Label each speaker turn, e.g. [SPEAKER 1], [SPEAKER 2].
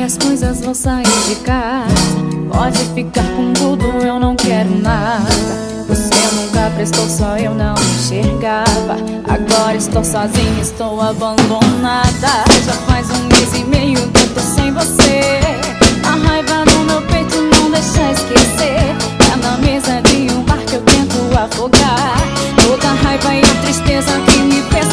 [SPEAKER 1] minhas coisas, vou sair de casa. Pode ficar com tudo, eu não quero nada. Você nunca prestou, só eu não enxergava. Agora estou sozinha, estou abandonada. Já faz 1 mês e meio que eu tô sem você. A raiva no meu peito não deixa esquecer. É na mesa de um bar que eu tento afogar toda a raiva e a tristeza que me fez